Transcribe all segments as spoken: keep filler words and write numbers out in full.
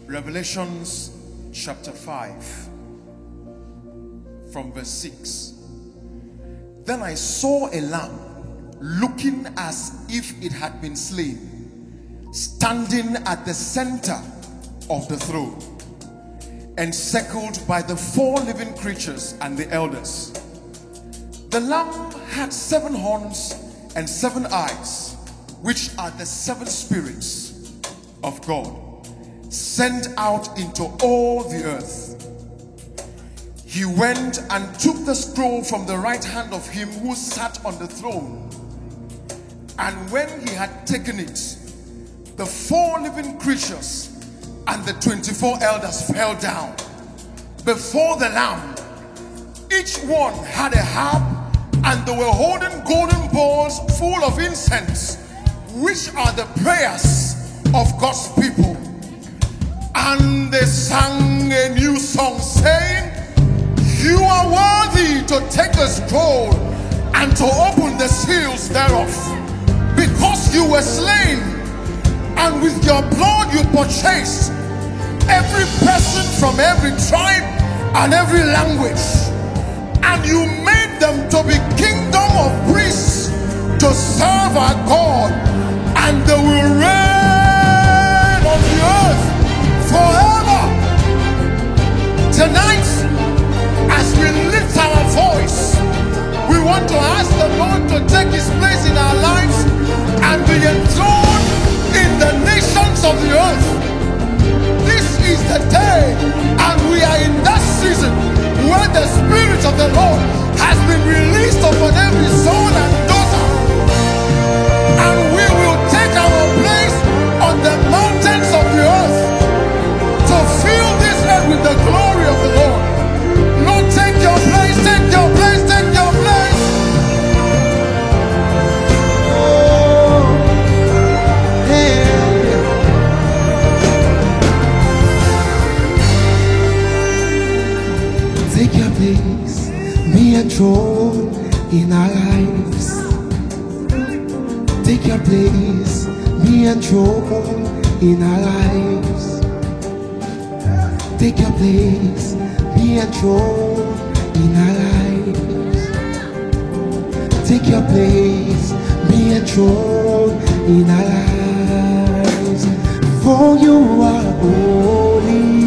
Revelations chapter five from verse six. Then I saw a lamb looking as if it had been slain, standing at the center of the throne, encircled by the four living creatures and the elders. The lamb had seven horns and seven eyes, which are the seven spirits of God, sent out into all the earth. He went and took the scroll from the right hand of him who sat on the throne. And when he had taken it, the four living creatures and the twenty-four elders fell down before the Lamb. Each one had a harp, and they were holding golden bowls full of incense, which are the prayers of God's people. And they sang a new song, saying, "You are worthy to take the scroll and to open the seals thereof, because you were slain, and with your blood you purchased every person from every tribe and every language, and you made them to be kingdom of priests to serve our God, and they will reign on the earth forever." Tonight, as we lift our voice, we want to ask the Lord to take his place in our lives and be enthroned in the nations of the earth. This is the day, and we are in that season where the Spirit of the Lord has been released upon every son and daughter, and we will take our place on the mountains of the earth to fill this earth with the glory of the Lord. Lord, take your place, take your place, take your place. Oh, hey. Take your place, be enthroned in our lives. Take your place, be enthroned in our lives. Take your place, be enthroned in our lives. Take your place, be enthroned in our lives. For you are holy,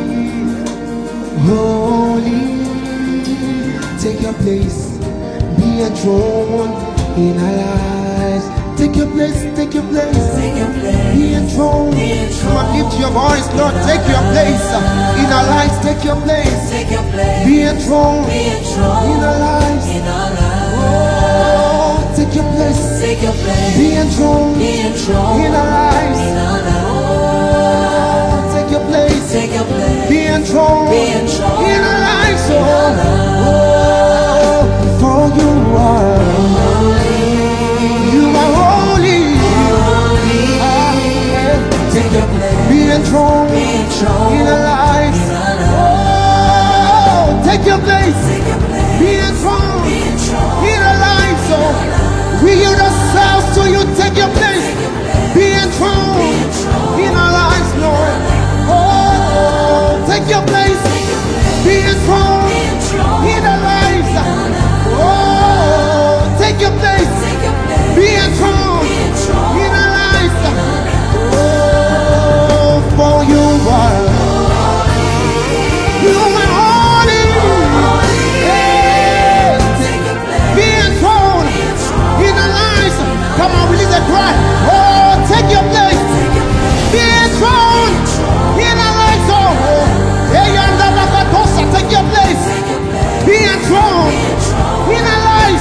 holy. Take your place, be enthroned in our lives. Take your place, take your place, Take your place. be enthroned. Be enthroned. Come on, lift your voice, Lord. Take your place in our lives. Take your place, Take your place. be enthroned Be enthroned in our lives. in our lives. Oh, take your place, Take your place. be enthroned Be enthroned in our lives. in our lives. Oh, take your place, Take your place. be enthroned Be enthroned in our lives. in our Oh, oh, for you are you are holy. Ah, yeah. Take your place. Be enthroned Be enthroned in our lives. in our lives. Oh, take your place, Take your place. be enthroned Be enthroned in our lives. Oh, we yield ourselves to you. Take your place, be enthroned in our lives, Lord. Oh, take your place, be enthroned in our lives. Oh, take your place, Take your place. be enthroned Be enthroned in our lives. Oh, for you are you are holy. Yeah. Take your place. Be enthroned in our lives. Come on, release a cry. Oh, take your place. Be enthroned in our lives. Oh, hey, yanda bakatosa, take your place. Be enthroned in our lives.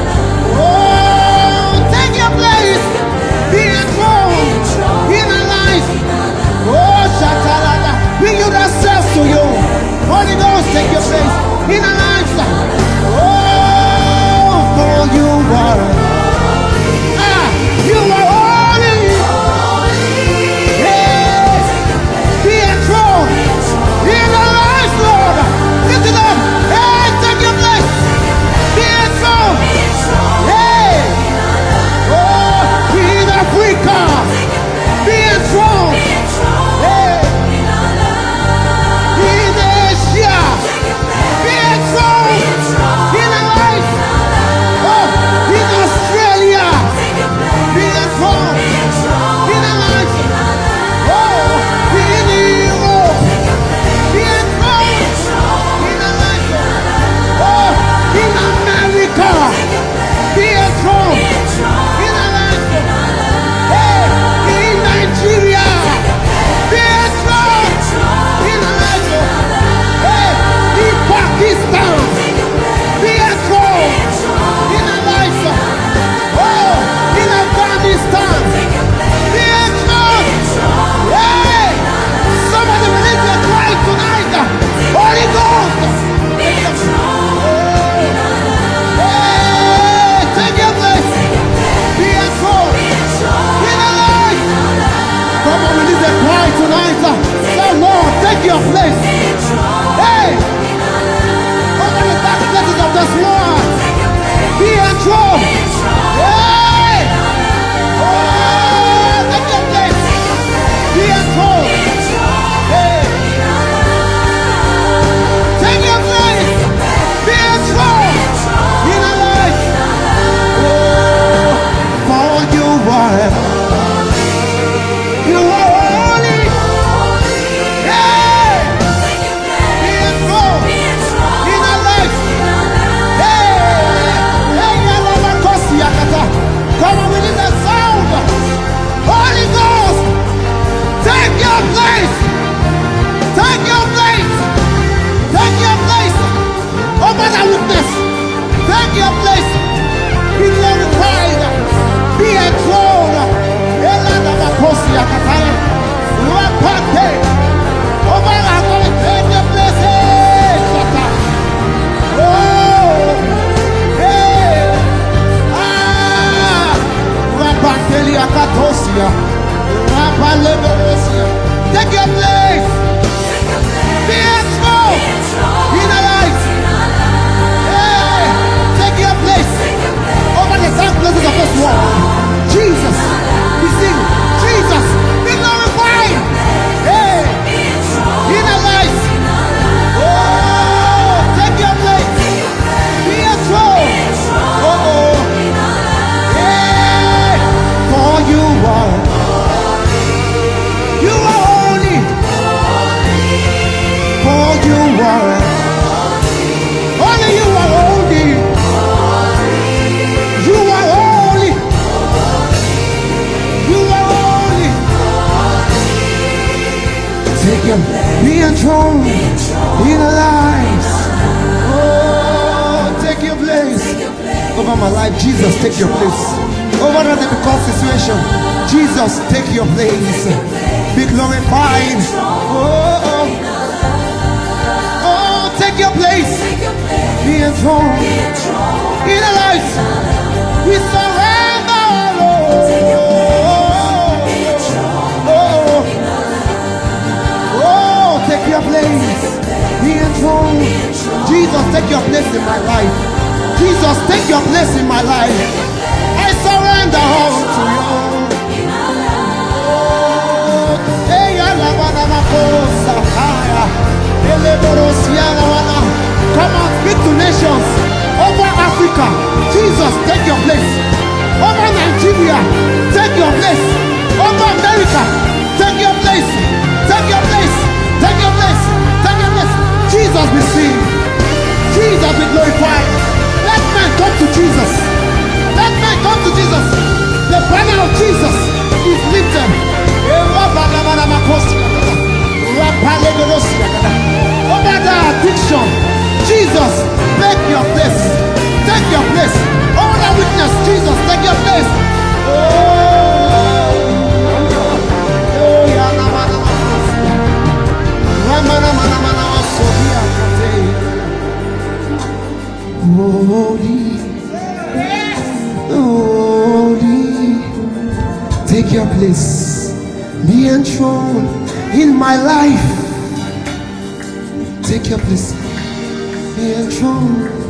Oh, take your place. Be enthroned in our lives. Oh, shakalaka, we yield ourselves to you. Holy Ghost, take your place in our lives. Oh, for you are, ah, you are holy. Yes, be enthroned in our lives, Lord. Lift it up. Hey, take your place. Rapalegorosia. Rapalegorosia. Take your place. Be enthroned in our lives. Hey, take your place over the dark places of this world. Jesus, we sing. Jesus, be glorified. Hey, in our lives. Oh, take your place. Be enthroned. Oh, oh. Hey, for you are, you are holy. For you are, only you are holy. You are holy. You are holy. Take your, be enthroned in our lives. Oh, take your place over my life. Jesus, take your place over the difficult situation. Jesus, take your place. Be glorified. Oh, oh, oh, take your place. Be enthroned in our lives. We surrender, Lord. Oh, oh, take your place. Be enthroned. Jesus, take your place in my life. Jesus, take your place in my life. I surrender all to you. Oh, hey, Alabama, Makosa, Kaya, Eleborosia, Lawana. Come on, speak to nations over Africa. Jesus, take your place. Over Nigeria, take your place. Over America, take your place. Take your place. Take your place. Take your place. Jesus be seen. Jesus be glorified. Let men come to Jesus. Let men come to Jesus. The banner of Jesus is lifted. Over the addiction, Jesus, take your place. Take your place. Over the weakness, Jesus, take your place. Oh, oh, yeah, na, na, na, na, na, na, na, so here, holy, holy, take your place. Be enthroned in my life. Take your place. Be enthroned.